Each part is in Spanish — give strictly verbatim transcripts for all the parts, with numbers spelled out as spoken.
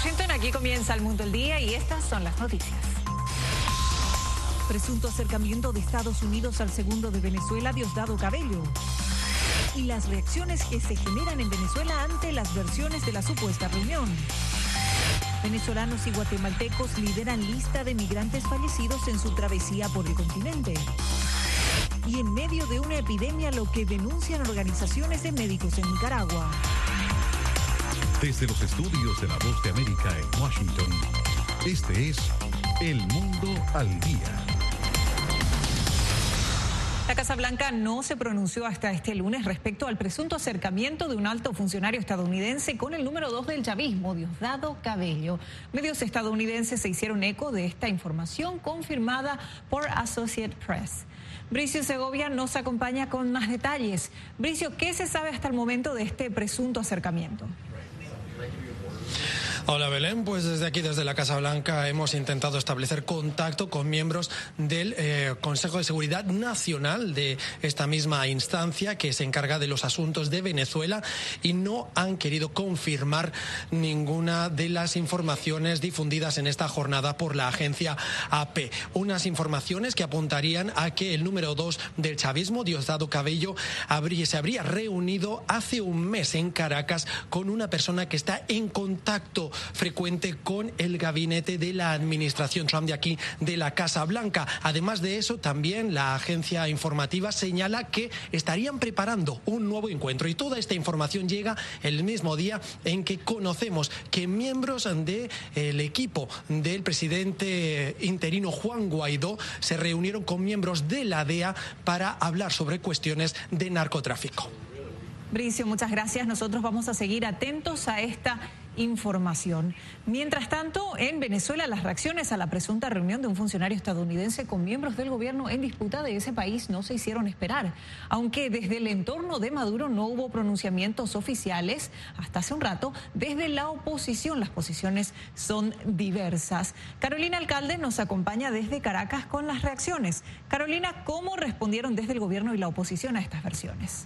Washington, aquí comienza El Mundo al Día y estas son las noticias. Presunto acercamiento de Estados Unidos al segundo de Venezuela, Diosdado Cabello. Y las reacciones que se generan en Venezuela ante las versiones de la supuesta reunión. Venezolanos y guatemaltecos lideran lista de migrantes fallecidos en su travesía por el continente. Y en medio de una epidemia, lo que denuncian organizaciones de médicos en Nicaragua. Desde los estudios de La Voz de América en Washington, este es El Mundo al Día. La Casa Blanca no se pronunció hasta este lunes respecto al presunto acercamiento de un alto funcionario estadounidense con el número dos del chavismo, Diosdado Cabello. Medios estadounidenses se hicieron eco de esta información confirmada por Associated Press. Bricio Segovia nos acompaña con más detalles. Bricio, ¿qué se sabe hasta el momento de este presunto acercamiento? Hola Belén, pues desde aquí, desde la Casa Blanca, hemos intentado establecer contacto con miembros del eh, Consejo de Seguridad Nacional de esta misma instancia que se encarga de los asuntos de Venezuela y no han querido confirmar ninguna de las informaciones difundidas en esta jornada por la agencia A P. Unas informaciones que apuntarían a que el número dos del chavismo, Diosdado Cabello, habría, se habría reunido hace un mes en Caracas con una persona que está en contacto frecuente con el gabinete de la administración Trump de aquí, de la Casa Blanca. Además de eso, también la agencia informativa señala que estarían preparando un nuevo encuentro y toda esta información llega el mismo día en que conocemos que miembros del equipo del presidente interino Juan Guaidó se reunieron con miembros de la D E A para hablar sobre cuestiones de narcotráfico. Bricio, muchas gracias. Nosotros vamos a seguir atentos a esta información. Mientras tanto, en Venezuela, las reacciones a la presunta reunión de un funcionario estadounidense con miembros del gobierno en disputa de ese país no se hicieron esperar. Aunque desde el entorno de Maduro no hubo pronunciamientos oficiales, hasta hace un rato, desde la oposición las posiciones son diversas. Carolina Alcalde nos acompaña desde Caracas con las reacciones. Carolina, ¿cómo respondieron desde el gobierno y la oposición a estas versiones?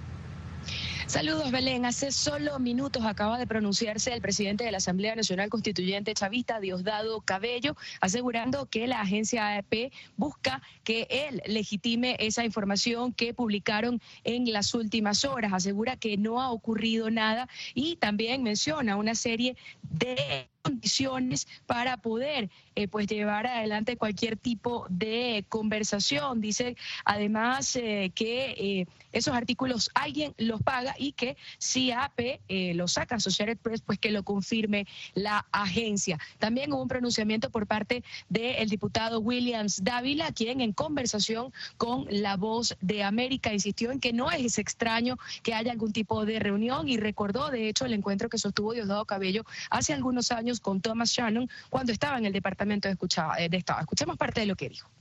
Saludos, Belén. Hace solo minutos acaba de pronunciarse el presidente de la Asamblea Nacional Constituyente chavista, Diosdado Cabello, asegurando que la agencia A P busca que él legitime esa información que publicaron en las últimas horas. Asegura que no ha ocurrido nada y también menciona una serie de condiciones para poder eh, pues llevar adelante cualquier tipo de conversación. Dice además eh, que eh, esos artículos alguien los paga y que si A P eh, lo saca Associated Press, pues que lo confirme la agencia. También hubo un pronunciamiento por parte del diputado Williams Dávila, quien en conversación con La Voz de América insistió en que no es extraño que haya algún tipo de reunión y recordó de hecho el encuentro que sostuvo Diosdado Cabello hace algunos años con Thomas Shannon cuando estaba en el Departamento de, Escuchaba, de Estado. Escuchemos parte de lo que dijo.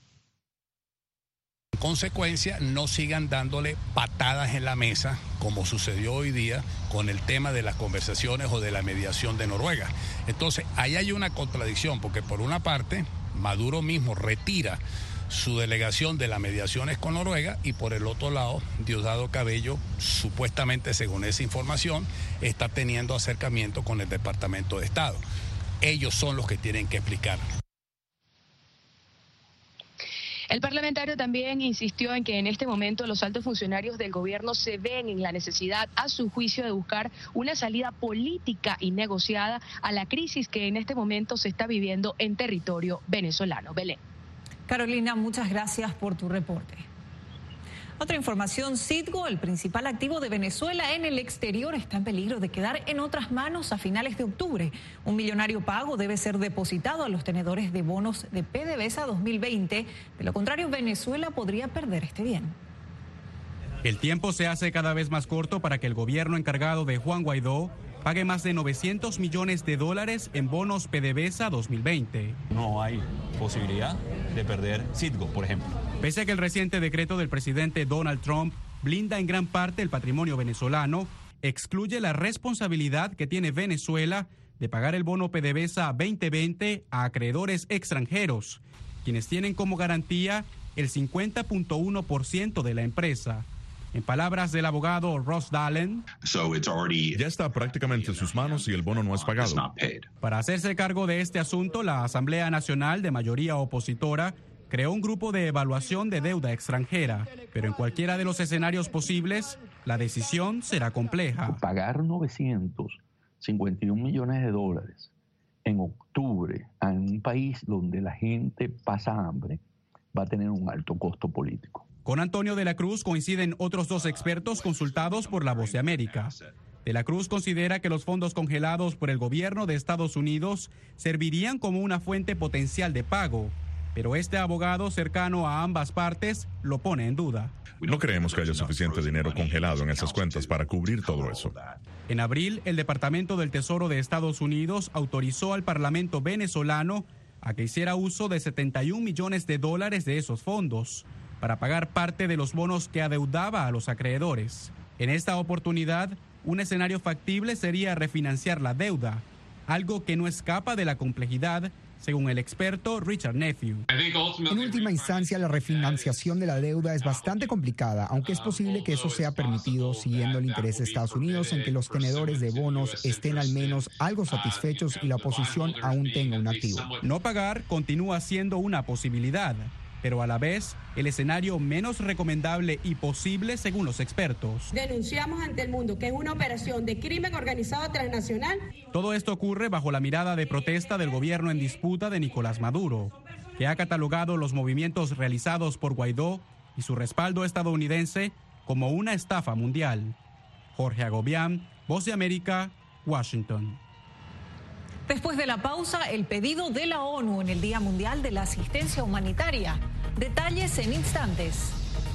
En consecuencia, no sigan dándole patadas en la mesa, como sucedió hoy día con el tema de las conversaciones o de la mediación de Noruega. Entonces, ahí hay una contradicción, porque por una parte, Maduro mismo retira su delegación de las mediaciones con Noruega y por el otro lado, Diosdado Cabello, supuestamente según esa información, está teniendo acercamiento con el Departamento de Estado. Ellos son los que tienen que explicar. El parlamentario también insistió en que en este momento los altos funcionarios del gobierno se ven en la necesidad, a su juicio, de buscar una salida política y negociada a la crisis que en este momento se está viviendo en territorio venezolano. Belén. Carolina, muchas gracias por tu reporte. Otra información, Citgo, el principal activo de Venezuela en el exterior, está en peligro de quedar en otras manos a finales de octubre. Un millonario pago debe ser depositado a los tenedores de bonos de PDVSA dos mil veinte. De lo contrario, Venezuela podría perder este bien. El tiempo se hace cada vez más corto para que el gobierno encargado de Juan Guaidó pague más de novecientos millones de dólares en bonos PDVSA dos mil veinte. No hay posibilidad de perder Citgo, por ejemplo. Pese a que el reciente decreto del presidente Donald Trump blinda en gran parte el patrimonio venezolano, excluye la responsabilidad que tiene Venezuela de pagar el bono PDVSA veinte veinte a acreedores extranjeros, quienes tienen como garantía el cincuenta punto uno por ciento de la empresa. En palabras del abogado Ross Dahlen, ya está prácticamente en sus manos y el bono no es pagado. Para hacerse cargo de este asunto, la Asamblea Nacional, de mayoría opositora, creó un grupo de evaluación de deuda extranjera, pero en cualquiera de los escenarios posibles, la decisión será compleja. Pagar novecientos cincuenta y un millones de dólares en octubre en un país donde la gente pasa hambre va a tener un alto costo político. Con Antonio de la Cruz coinciden otros dos expertos consultados por La Voz de América. De la Cruz considera que los fondos congelados por el gobierno de Estados Unidos servirían como una fuente potencial de pago, pero este abogado cercano a ambas partes lo pone en duda. No creemos que haya suficiente dinero congelado en esas cuentas para cubrir todo eso. En abril, el Departamento del Tesoro de Estados Unidos autorizó al Parlamento venezolano a que hiciera uso de setenta y un millones de dólares de esos fondos para pagar parte de los bonos que adeudaba a los acreedores. En esta oportunidad, un escenario factible sería refinanciar la deuda, algo que no escapa de la complejidad, según el experto Richard Nephew. En última instancia, la refinanciación de la deuda es bastante complicada, aunque es posible que eso sea permitido siguiendo el interés de Estados Unidos en que los tenedores de bonos estén al menos algo satisfechos y la oposición aún tenga un activo. No pagar continúa siendo una posibilidad, pero a la vez el escenario menos recomendable y posible según los expertos. Denunciamos ante el mundo que es una operación de crimen organizado transnacional. Todo esto ocurre bajo la mirada de protesta del gobierno en disputa de Nicolás Maduro, que ha catalogado los movimientos realizados por Guaidó y su respaldo estadounidense como una estafa mundial. Jorge Agobián, Voz de América, Washington. Después de la pausa, el pedido de la ONU en el Día Mundial de la Asistencia Humanitaria. Detalles en instantes.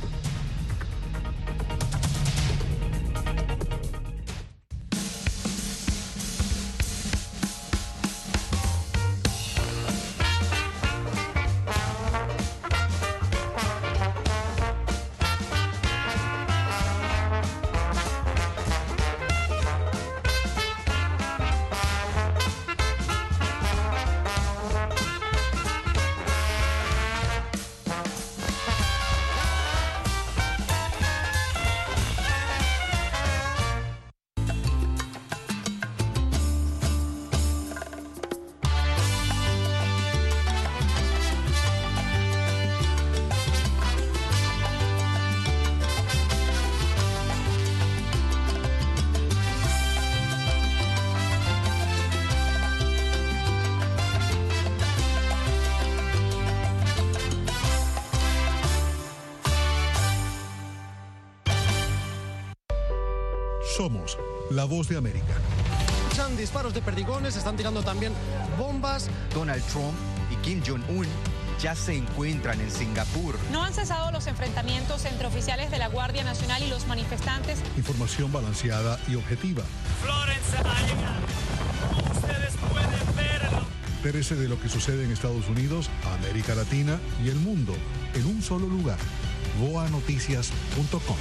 Somos La Voz de América. Escuchan disparos de perdigones, están tirando también bombas. Donald Trump y Kim Jong-un ya se encuentran en Singapur. No han cesado los enfrentamientos entre oficiales de la Guardia Nacional y los manifestantes. Información balanceada y objetiva. Florence ha llegado. Ustedes pueden verlo. Entérese de lo que sucede en Estados Unidos, América Latina y el mundo en un solo lugar. voa noticias punto com.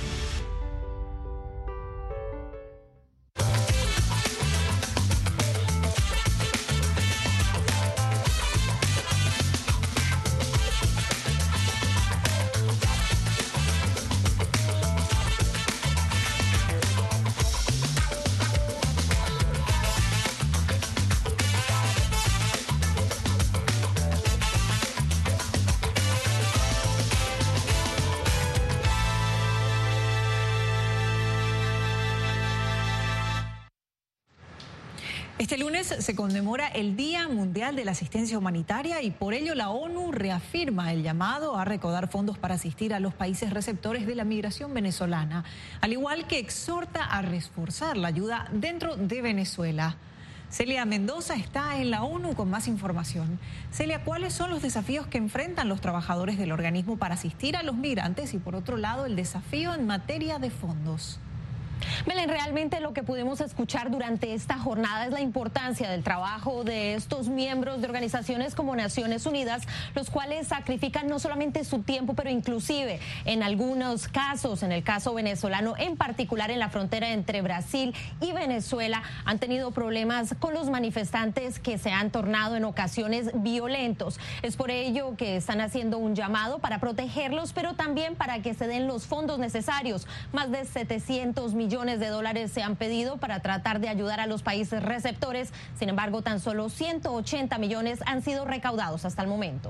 Este lunes se conmemora el Día Mundial de la Asistencia Humanitaria y por ello la ONU reafirma el llamado a recaudar fondos para asistir a los países receptores de la migración venezolana, al igual que exhorta a reforzar la ayuda dentro de Venezuela. Celia Mendoza está en la ONU con más información. Celia, ¿cuáles son los desafíos que enfrentan los trabajadores del organismo para asistir a los migrantes y por otro lado el desafío en materia de fondos? Belén, realmente lo que pudimos escuchar durante esta jornada es la importancia del trabajo de estos miembros de organizaciones como Naciones Unidas, los cuales sacrifican no solamente su tiempo, pero inclusive en algunos casos, en el caso venezolano, en particular en la frontera entre Brasil y Venezuela, han tenido problemas con los manifestantes que se han tornado en ocasiones violentos. Es por ello que están haciendo un llamado para protegerlos, pero también para que se den los fondos necesarios. Más de setecientos millones de dólares se han pedido para tratar de ayudar a los países receptores. Sin embargo, tan solo ciento ochenta millones han sido recaudados hasta el momento.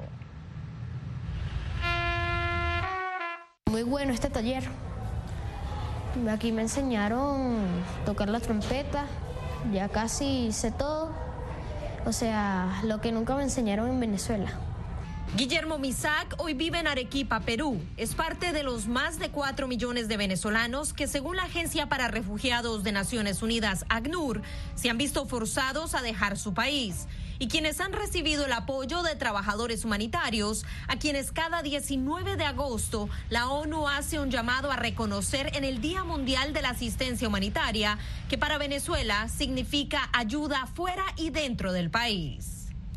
Muy bueno este taller. Aquí me enseñaron a tocar la trompeta, ya casi sé todo. O sea, lo que nunca me enseñaron en Venezuela. Guillermo Misac hoy vive en Arequipa, Perú. Es parte de los más de cuatro millones de venezolanos que, según la Agencia para Refugiados de Naciones Unidas, ACNUR, se han visto forzados a dejar su país. Y quienes han recibido el apoyo de trabajadores humanitarios, a quienes cada diecinueve de agosto la ONU hace un llamado a reconocer en el Día Mundial de la Asistencia Humanitaria, que para Venezuela significa ayuda fuera y dentro del país.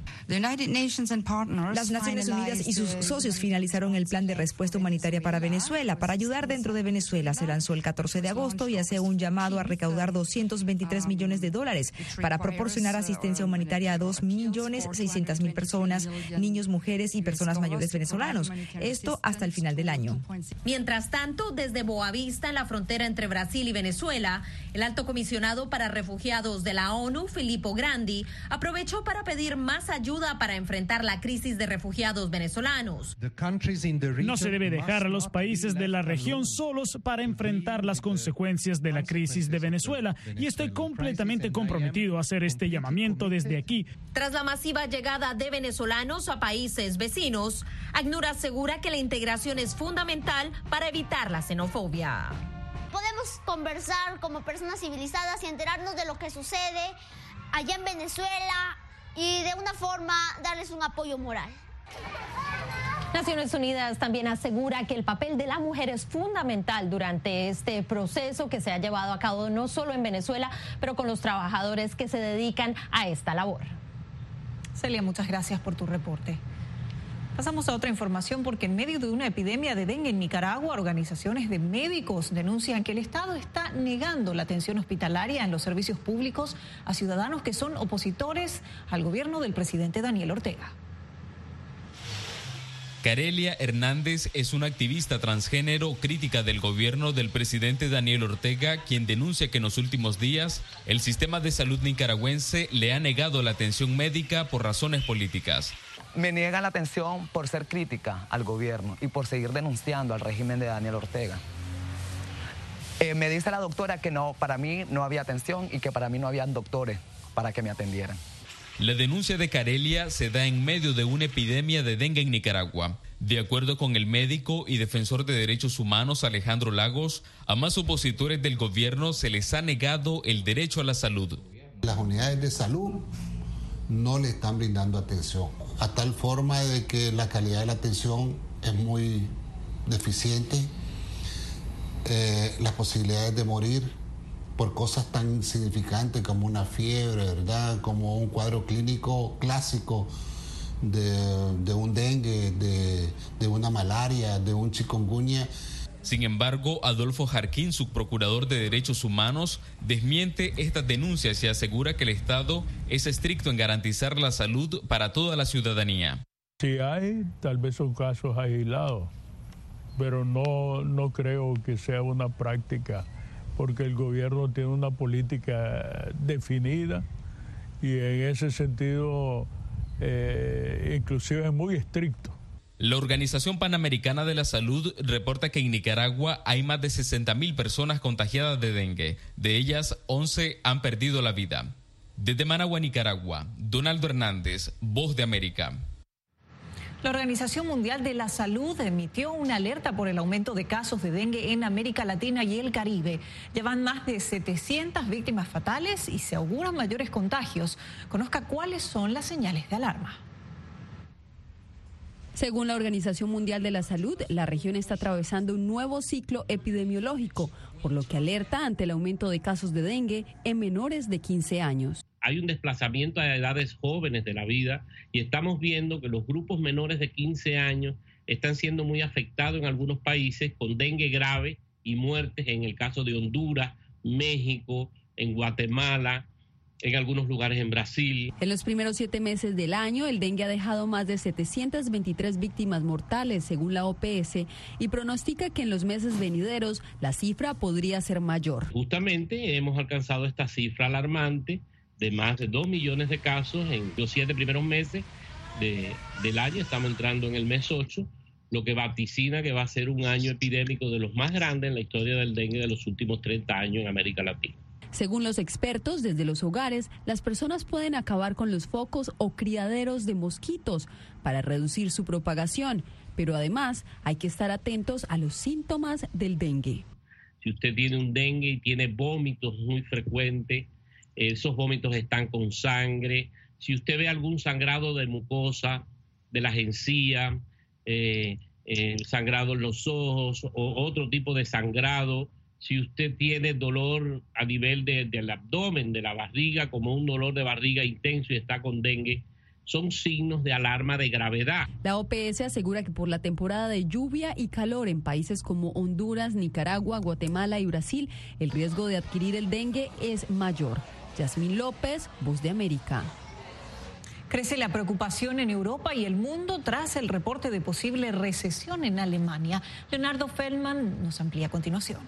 Las Naciones Unidas y sus socios finalizaron el plan de respuesta humanitaria para Venezuela. Para ayudar dentro de Venezuela se lanzó el catorce de agosto y hace un llamado a recaudar doscientos veintitrés millones de dólares para proporcionar asistencia humanitaria a dos millones seiscientas mil personas, niños, mujeres y personas mayores venezolanos. Esto hasta el final del año. Mientras tanto, desde Boavista, en la frontera entre Brasil y Venezuela, el alto comisionado para refugiados de la ONU, Filippo Grandi, aprovechó para pedir más ayuda para enfrentar la crisis de refugiados venezolanos. No se debe dejar a los países de la región solos para enfrentar las consecuencias de la crisis de Venezuela, y estoy completamente comprometido a hacer este llamamiento desde aquí. Tras la masiva llegada de venezolanos a países vecinos, ACNUR asegura que la integración es fundamental para evitar la xenofobia. Podemos conversar como personas civilizadas y enterarnos de lo que sucede allá en Venezuela y de una forma darles un apoyo moral. Naciones Unidas también asegura que el papel de la mujer es fundamental durante este proceso que se ha llevado a cabo no solo en Venezuela, pero con los trabajadores que se dedican a esta labor. Celia, muchas gracias por tu reporte. Pasamos a otra información porque en medio de una epidemia de dengue en Nicaragua, organizaciones de médicos denuncian que el Estado está negando la atención hospitalaria en los servicios públicos a ciudadanos que son opositores al gobierno del presidente Daniel Ortega. Carelia Hernández es una activista transgénero crítica del gobierno del presidente Daniel Ortega, quien denuncia que en los últimos días el sistema de salud nicaragüense le ha negado la atención médica por razones políticas. Me niegan la atención por ser crítica al gobierno y por seguir denunciando al régimen de Daniel Ortega. Eh, me dice la doctora que no, para mí no había atención y que para mí no habían doctores para que me atendieran. La denuncia de Carelia se da en medio de una epidemia de dengue en Nicaragua. De acuerdo con el médico y defensor de derechos humanos Alejandro Lagos, a más opositores del gobierno se les ha negado el derecho a la salud. Las unidades de salud no le están brindando atención, a tal forma de que la calidad de la atención es muy deficiente. Eh, las posibilidades de morir por cosas tan insignificantes como una fiebre, ¿verdad?, como un cuadro clínico clásico de, de un dengue, de, de una malaria, de un chikungunya. Sin embargo, Adolfo Jarquín, subprocurador de Derechos Humanos, desmiente estas denuncias y asegura que el Estado es estricto en garantizar la salud para toda la ciudadanía. Si hay, tal vez son casos aislados, pero no, no creo que sea una práctica, porque el gobierno tiene una política definida y en ese sentido eh, inclusive es muy estricto. La Organización Panamericana de la Salud reporta que en Nicaragua hay más de sesenta mil personas contagiadas de dengue. De ellas, once han perdido la vida. Desde Managua, Nicaragua, Donaldo Hernández, Voz de América. La Organización Mundial de la Salud emitió una alerta por el aumento de casos de dengue en América Latina y el Caribe. Llevan más de setecientas víctimas fatales y se auguran mayores contagios. Conozca cuáles son las señales de alarma. Según la Organización Mundial de la Salud, la región está atravesando un nuevo ciclo epidemiológico, por lo que alerta ante el aumento de casos de dengue en menores de quince años. Hay un desplazamiento a edades jóvenes de la vida y estamos viendo que los grupos menores de quince años están siendo muy afectados en algunos países con dengue grave y muertes en el caso de Honduras, México, en Guatemala, en algunos lugares en Brasil. En los primeros siete meses del año, el dengue ha dejado más de setecientas veintitrés víctimas mortales, según la O P S, y pronostica que en los meses venideros la cifra podría ser mayor. Justamente hemos alcanzado esta cifra alarmante de más de dos millones de casos en los siete primeros meses de, del año. Estamos entrando en el mes ocho, lo que vaticina que va a ser un año epidémico de los más grandes en la historia del dengue de los últimos treinta años en América Latina. Según los expertos, desde los hogares, las personas pueden acabar con los focos o criaderos de mosquitos para reducir su propagación, pero además hay que estar atentos a los síntomas del dengue. Si usted tiene un dengue y tiene vómitos muy frecuentes, esos vómitos están con sangre. Si usted ve algún sangrado de mucosa, de las encías, eh, eh, sangrado en los ojos o otro tipo de sangrado, si usted tiene dolor a nivel de, del abdomen, de la barriga, como un dolor de barriga intenso y está con dengue, son signos de alarma de gravedad. La O P S asegura que por la temporada de lluvia y calor en países como Honduras, Nicaragua, Guatemala y Brasil, el riesgo de adquirir el dengue es mayor. Yasmín López, Voz de América. Crece la preocupación en Europa y el mundo tras el reporte de posible recesión en Alemania. Leonardo Feldman nos amplía a continuación.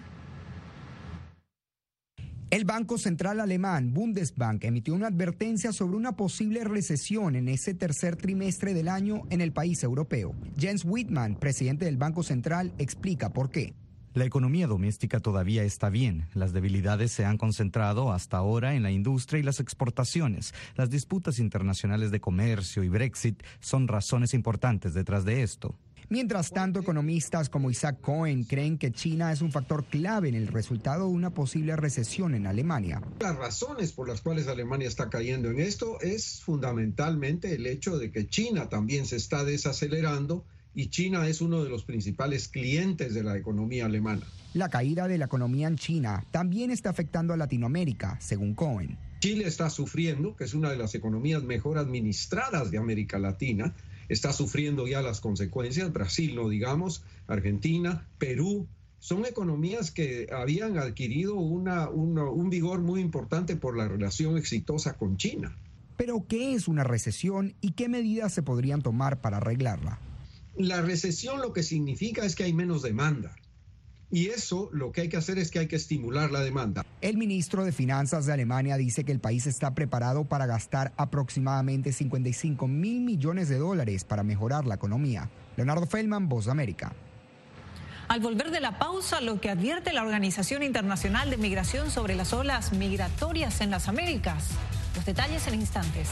El Banco Central Alemán, Bundesbank, emitió una advertencia sobre una posible recesión en ese tercer trimestre del año en el país europeo. Jens Wittmann, presidente del Banco Central, explica por qué. La economía doméstica todavía está bien. Las debilidades se han concentrado hasta ahora en la industria y las exportaciones. Las disputas internacionales de comercio y Brexit son razones importantes detrás de esto. Mientras tanto, economistas como Isaac Cohen creen que China es un factor clave en el resultado de una posible recesión en Alemania. Las razones por las cuales Alemania está cayendo en esto es fundamentalmente el hecho de que China también se está desacelerando y China es uno de los principales clientes de la economía alemana. La caída de la economía en China también está afectando a Latinoamérica, según Cohen. Chile está sufriendo, que es una de las economías mejor administradas de América Latina, está sufriendo ya las consecuencias. Brasil, no digamos, Argentina, Perú, son economías que habían adquirido una, una, un vigor muy importante por la relación exitosa con China. ¿Pero qué es una recesión y qué medidas se podrían tomar para arreglarla? La recesión lo que significa es que hay menos demanda. Y eso lo que hay que hacer es que hay que estimular la demanda. El ministro de Finanzas de Alemania dice que el país está preparado para gastar aproximadamente cincuenta y cinco mil millones de dólares para mejorar la economía. Leonardo Feldman, Voz de América. Al volver de la pausa, lo que advierte la Organización Internacional de Migración sobre las olas migratorias en las Américas. Los detalles en instantes.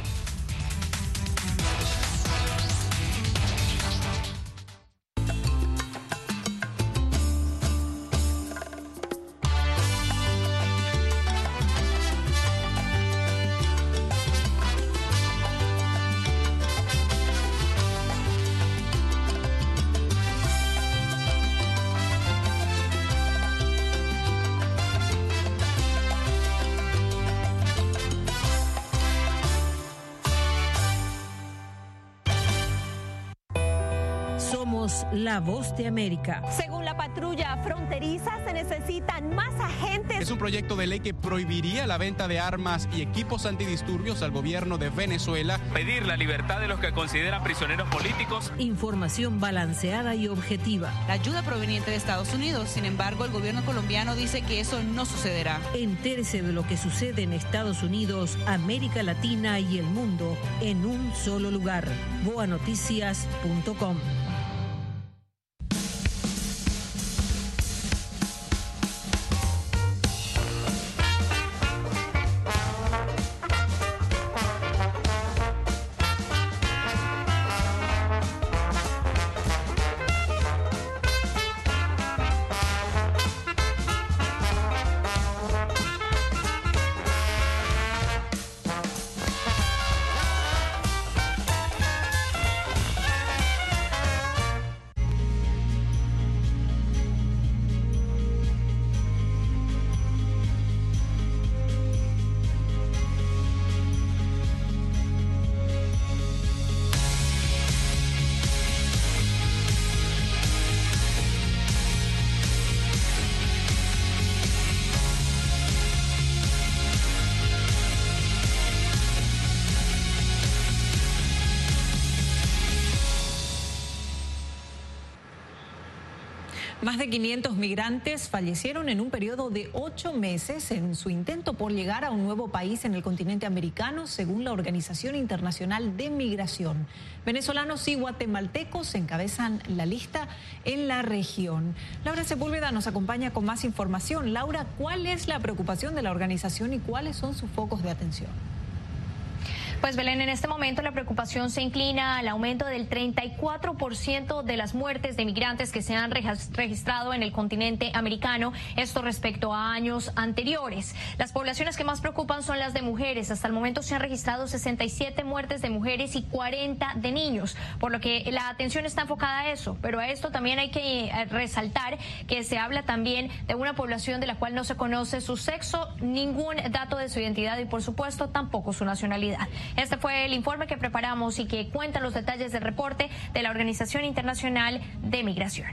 La Voz de América. Según la patrulla fronteriza, se necesitan más agentes. Es un proyecto de ley que prohibiría la venta de armas y equipos antidisturbios al gobierno de Venezuela. Pedir la libertad de los que consideran prisioneros políticos. Información balanceada y objetiva. La ayuda proveniente de Estados Unidos. Sin embargo, el gobierno colombiano dice que eso no sucederá. Entérese de lo que sucede en Estados Unidos, América Latina y el mundo en un solo lugar. boa noticias punto com. Más de quinientos migrantes fallecieron en un periodo de ocho meses en su intento por llegar a un nuevo país en el continente americano, según la Organización Internacional de Migración. Venezolanos y guatemaltecos encabezan la lista en la región. Laura Sepúlveda nos acompaña con más información. Laura, ¿cuál es la preocupación de la organización y cuáles son sus focos de atención? Pues Belén, en este momento la preocupación se inclina al aumento del treinta y cuatro por ciento de las muertes de migrantes que se han registrado en el continente americano, esto respecto a años anteriores. Las poblaciones que más preocupan son las de mujeres. Hasta el momento se han registrado sesenta y siete muertes de mujeres y cuarenta de niños, por lo que la atención está enfocada a eso. Pero a esto también hay que resaltar que se habla también de una población de la cual no se conoce su sexo, ningún dato de su identidad y por supuesto tampoco su nacionalidad. Este fue el informe que preparamos y que cuenta los detalles del reporte de la Organización Internacional de Migración.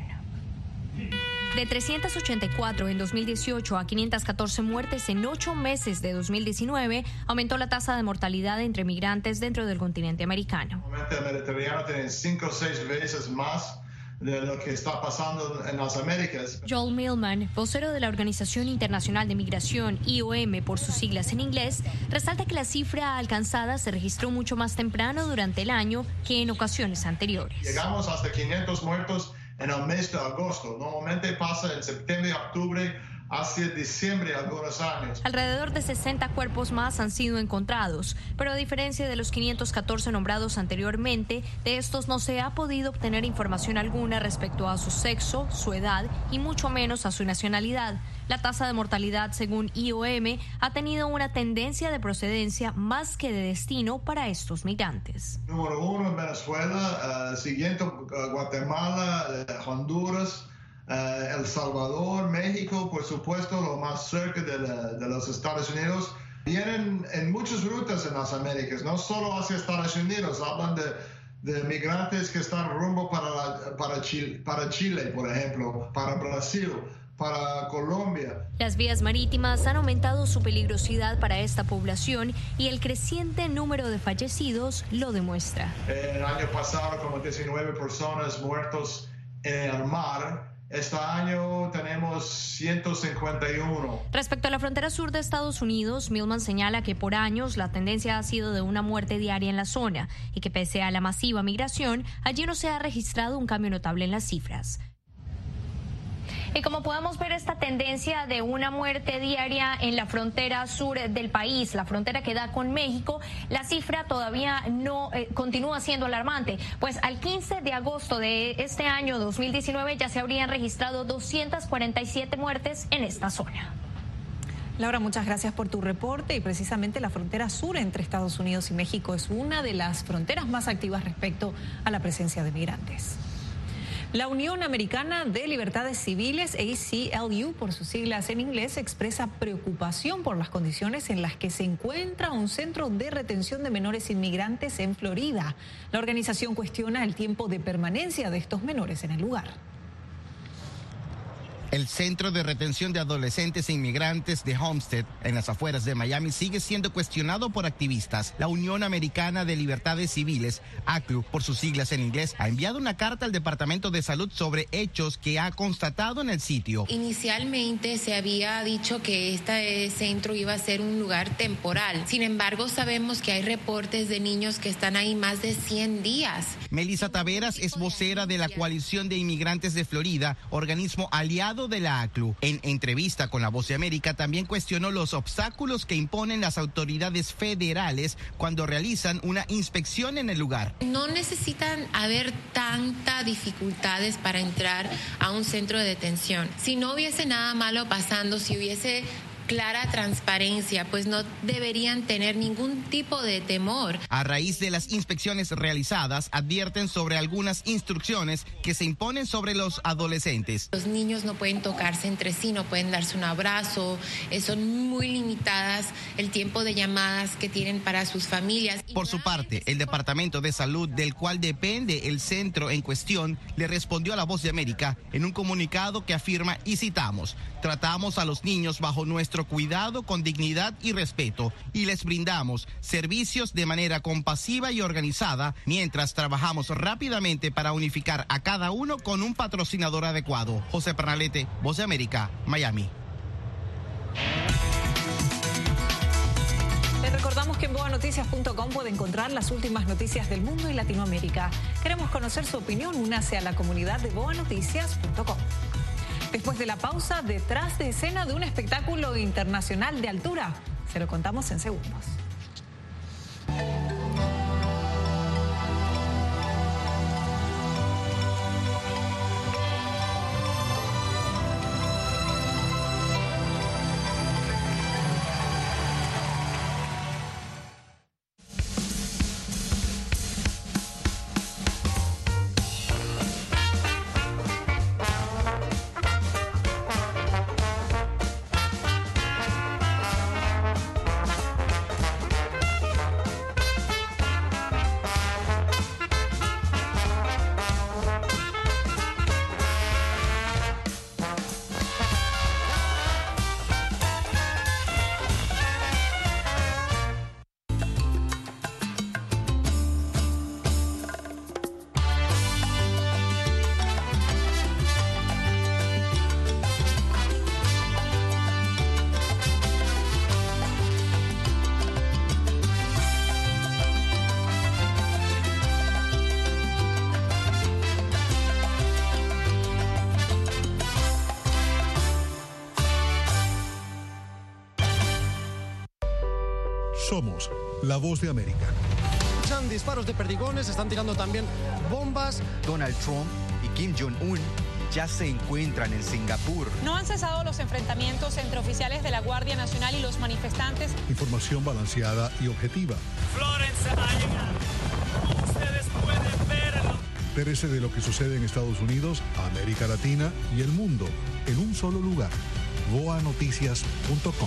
De trescientas ochenta y cuatro en dos mil dieciocho a quinientas catorce muertes en ocho meses de dos mil diecinueve, aumentó la tasa de mortalidad entre migrantes dentro del continente americano. El Mediterráneo tiene cinco o seis veces más de lo que está pasando en las Américas. Joel Millman, vocero de la Organización Internacional de Migración, I O M por sus siglas en inglés, resalta que la cifra alcanzada se registró mucho más temprano durante el año que en ocasiones anteriores. Llegamos hasta quinientos muertos en el mes de agosto. Normalmente pasa en septiembre, octubre, hacia diciembre algunos años. Alrededor de sesenta cuerpos más han sido encontrados, pero a diferencia de los quinientos catorce nombrados anteriormente, de estos no se ha podido obtener información alguna respecto a su sexo, su edad y mucho menos a su nacionalidad. La tasa de mortalidad, según I O M, ha tenido una tendencia de procedencia más que de destino para estos migrantes. Número uno en Venezuela, uh, siguiente uh, Guatemala, uh, Honduras, Uh, El Salvador, México, por supuesto, lo más cerca de, la, de los Estados Unidos. Vienen en muchas rutas en las Américas, no solo hacia Estados Unidos, hablan de, de migrantes que están rumbo para, la, para, Chile, para Chile, por ejemplo, para Brasil, para Colombia. Las vías marítimas han aumentado su peligrosidad para esta población y el creciente número de fallecidos lo demuestra. El año pasado, como diecinueve personas muertos en el mar. Este año tenemos ciento cincuenta y uno. Respecto a la frontera sur de Estados Unidos, Millman señala que por años la tendencia ha sido de una muerte diaria en la zona y que pese a la masiva migración, allí no se ha registrado un cambio notable en las cifras. Y como podemos ver, esta tendencia de una muerte diaria en la frontera sur del país, la frontera que da con México, la cifra todavía no eh, continúa siendo alarmante, pues al quince de agosto de este año dos mil diecinueve ya se habrían registrado doscientas cuarenta y siete muertes en esta zona. Laura, muchas gracias por tu reporte y precisamente la frontera sur entre Estados Unidos y México es una de las fronteras más activas respecto a la presencia de migrantes. La Unión Americana de Libertades Civiles, A C L U por sus siglas en inglés, expresa preocupación por las condiciones en las que se encuentra un centro de retención de menores inmigrantes en Florida. La organización cuestiona el tiempo de permanencia de estos menores en el lugar. El Centro de Retención de Adolescentes e Inmigrantes de Homestead, en las afueras de Miami, sigue siendo cuestionado por activistas. La Unión Americana de Libertades Civiles, A C L U, por sus siglas en inglés, ha enviado una carta al Departamento de Salud sobre hechos que ha constatado en el sitio. Inicialmente se había dicho que este centro iba a ser un lugar temporal. Sin embargo, sabemos que hay reportes de niños que están ahí más de cien días. Melissa Taveras es vocera de la Coalición de Inmigrantes de Florida, organismo aliado de la A C L U. En entrevista con La Voz de América también cuestionó los obstáculos que imponen las autoridades federales cuando realizan una inspección en el lugar. No necesitan haber tantas dificultades para entrar a un centro de detención. Si no hubiese nada malo pasando, si hubiese clara transparencia, pues no deberían tener ningún tipo de temor. A raíz de las inspecciones realizadas, advierten sobre algunas instrucciones que se imponen sobre los adolescentes. Los niños no pueden tocarse entre sí, no pueden darse un abrazo, eh, son muy limitadas el tiempo de llamadas que tienen para sus familias. Por su parte, el Departamento de Salud, del cual depende el centro en cuestión, le respondió a La Voz de América en un comunicado que afirma, y citamos, tratamos a los niños bajo nuestro nuestro cuidado con dignidad y respeto y les brindamos servicios de manera compasiva y organizada mientras trabajamos rápidamente para unificar a cada uno con un patrocinador adecuado. José Pernalete, Voz de América, Miami. Les recordamos que en boa noticias punto com puede encontrar las últimas noticias del mundo y Latinoamérica. Queremos conocer su opinión. Únase a la comunidad de boa noticias punto com. Después de la pausa, detrás de escena de un espectáculo internacional de altura. Se lo contamos en segundos. Somos la Voz de América. Escuchan disparos de perdigones, están tirando también bombas. Donald Trump y Kim Jong-un ya se encuentran en Singapur. No han cesado los enfrentamientos entre oficiales de la Guardia Nacional y los manifestantes. Información balanceada y objetiva. Florence ha llegado. Ustedes pueden verlo. Entérese de lo que sucede en Estados Unidos, América Latina y el mundo en un solo lugar. boa noticias punto com.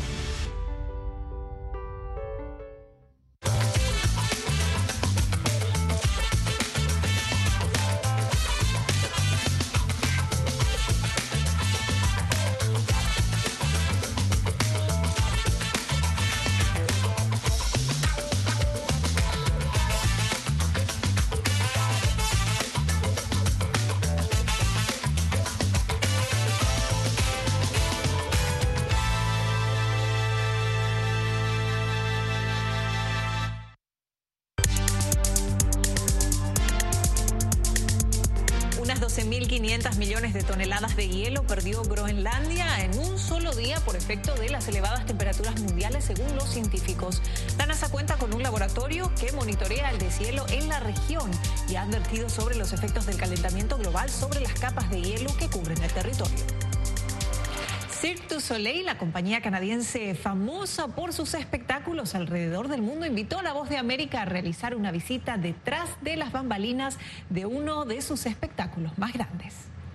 doce mil quinientos millones de toneladas de hielo perdió Groenlandia en un solo día por efecto de las elevadas temperaturas mundiales, según los científicos. La NASA cuenta con un laboratorio que monitorea el deshielo en la región y ha advertido sobre los efectos del calentamiento global sobre las capas de hielo que cubren el territorio. Cirque du Soleil, la compañía canadiense famosa por sus espectáculos alrededor del mundo, invitó a La Voz de América a realizar una visita detrás de las bambalinas de uno de sus espectáculos más grandes.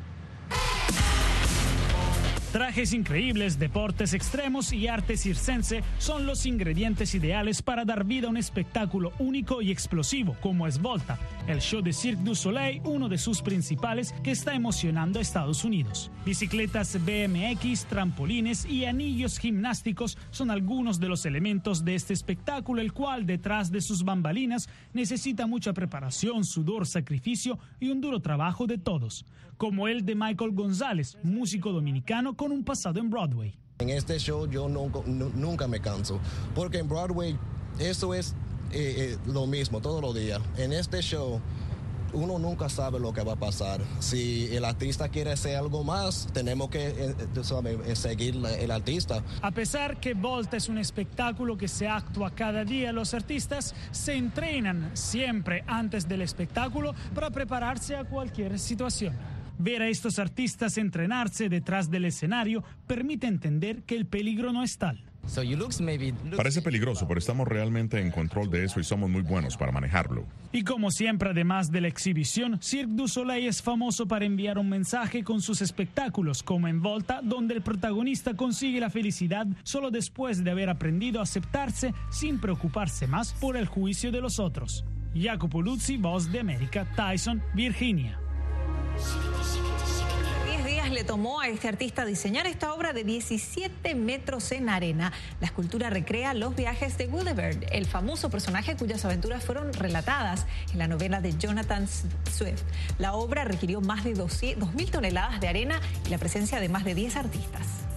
Trajes increíbles, deportes extremos y arte circense son los ingredientes ideales para dar vida a un espectáculo único y explosivo como es Volta, el show de Cirque du Soleil, uno de sus principales que está emocionando a Estados Unidos. Bicicletas B M X, trampolines y anillos gimnásticos son algunos de los elementos de este espectáculo, el cual detrás de sus bambalinas necesita mucha preparación, sudor, sacrificio y un duro trabajo de todos, como el de Michael González, músico dominicano con un pasado en Broadway. En este show yo nunca, nunca me canso, porque en Broadway eso es eh, eh, lo mismo todos los días. En este show uno nunca sabe lo que va a pasar. Si el artista quiere hacer algo más, tenemos que eh, sabes, seguir el artista. A pesar que Volta es un espectáculo que se actúa cada día, los artistas se entrenan siempre antes del espectáculo para prepararse a cualquier situación. Ver a estos artistas entrenarse detrás del escenario permite entender que el peligro no es tal. Parece peligroso, pero estamos realmente en control de eso y somos muy buenos para manejarlo. Y como siempre, además de la exhibición, Cirque du Soleil es famoso para enviar un mensaje con sus espectáculos, como en Volta, donde el protagonista consigue la felicidad solo después de haber aprendido a aceptarse sin preocuparse más por el juicio de los otros. Jacopo Luzzi, Voz de América, Tyson, Virginia. Le le tomó a este artista diseñar esta obra de diecisiete metros en arena. La escultura recrea los viajes de Gulliver, el famoso personaje cuyas aventuras fueron relatadas en la novela de Jonathan Swift. La obra requirió más de dos mil toneladas de arena y la presencia de más de diez artistas.